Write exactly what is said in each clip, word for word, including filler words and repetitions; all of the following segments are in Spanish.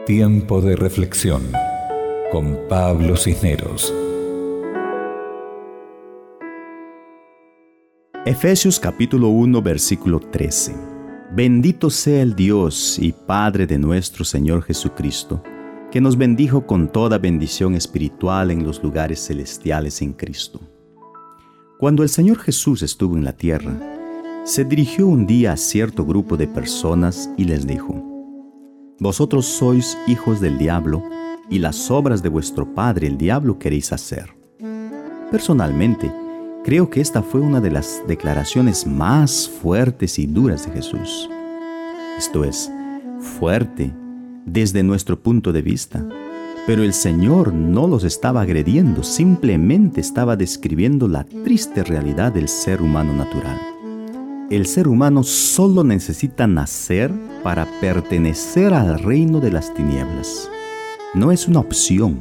Tiempo de reflexión con Pablo Cisneros. Efesios capítulo uno, versículo trece. Bendito sea el Dios y Padre de nuestro Señor Jesucristo, que nos bendijo con toda bendición espiritual en los lugares celestiales en Cristo. Cuando el Señor Jesús estuvo en la tierra, se dirigió un día a cierto grupo de personas y les dijo: Vosotros sois hijos del diablo, y las obras de vuestro padre el diablo queréis hacer. Personalmente, creo que esta fue una de las declaraciones más fuertes y duras de Jesús. Esto es, fuerte desde nuestro punto de vista. Pero el Señor no los estaba agrediendo, simplemente estaba describiendo la triste realidad del ser humano natural. El ser humano solo necesita nacer para pertenecer al reino de las tinieblas. No es una opción.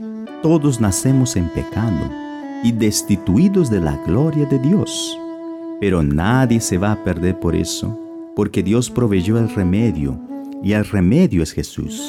Todos nacemos en pecado y destituidos de la gloria de Dios. Pero nadie se va a perder por eso, porque Dios proveyó el remedio, y el remedio es Jesús.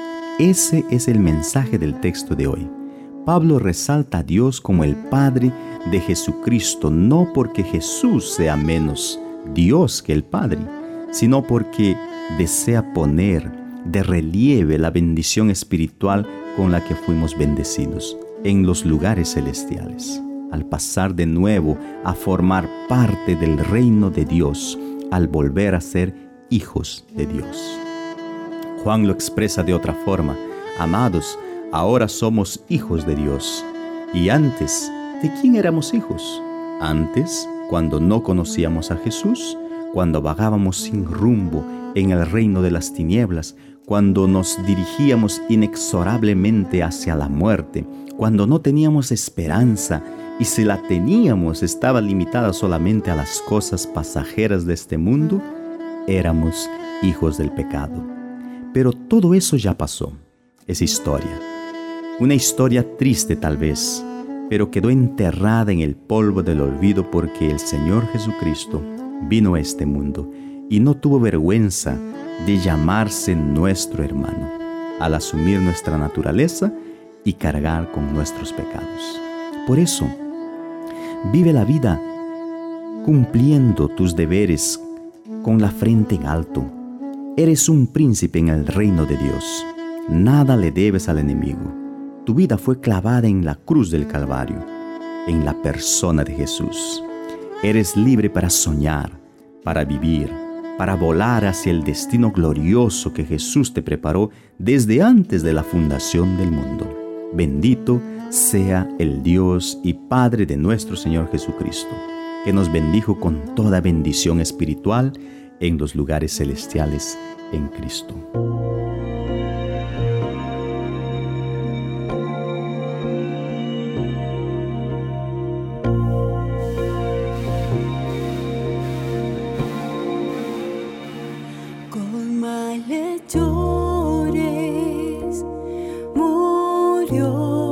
Ese es el mensaje del texto de hoy. Pablo resalta a Dios como el Padre de Jesucristo, no porque Jesús sea menos Dios que el Padre, sino porque desea poner de relieve la bendición espiritual con la que fuimos bendecidos en los lugares celestiales, al pasar de nuevo a formar parte del reino de Dios, al volver a ser hijos de Dios. Juan lo expresa de otra forma: amados, ahora somos hijos de Dios. Y antes, ¿de quién éramos hijos? Antes, cuando no conocíamos a Jesús, cuando vagábamos sin rumbo en el reino de las tinieblas, cuando nos dirigíamos inexorablemente hacia la muerte, cuando no teníamos esperanza y si la teníamos estaba limitada solamente a las cosas pasajeras de este mundo, éramos hijos del pecado. Pero todo eso ya pasó. Es historia. Una historia triste tal vez, pero quedó enterrada en el polvo del olvido porque el Señor Jesucristo vino a este mundo y no tuvo vergüenza de llamarse nuestro hermano, al asumir nuestra naturaleza y cargar con nuestros pecados. Por eso, vive la vida cumpliendo tus deberes con la frente en alto. Eres un príncipe en el reino de Dios. Nada le debes al enemigo. Tu vida fue clavada en la cruz del Calvario, en la persona de Jesús. Eres libre para soñar, para vivir, para volar hacia el destino glorioso que Jesús te preparó desde antes de la fundación del mundo. Bendito sea el Dios y Padre de nuestro Señor Jesucristo, que nos bendijo con toda bendición espiritual en los lugares celestiales en Cristo. Con malhechores murió,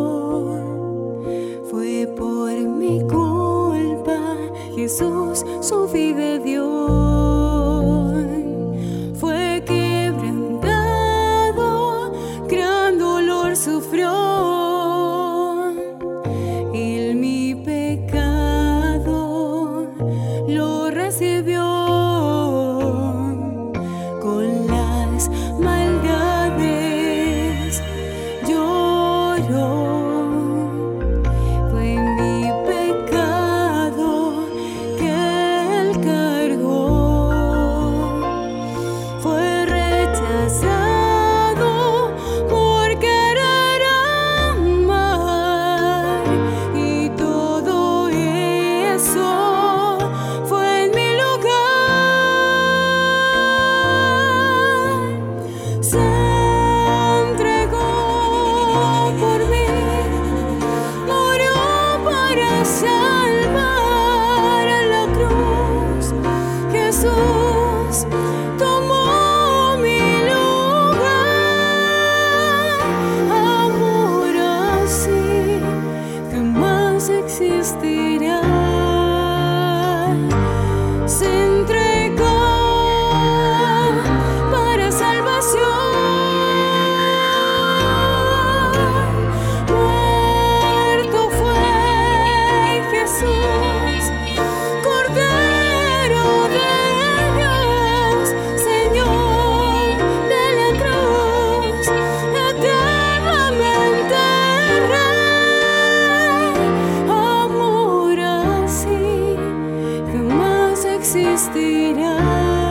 fue por mi culpa Jesús su vida dio, fue quebrantado morirá.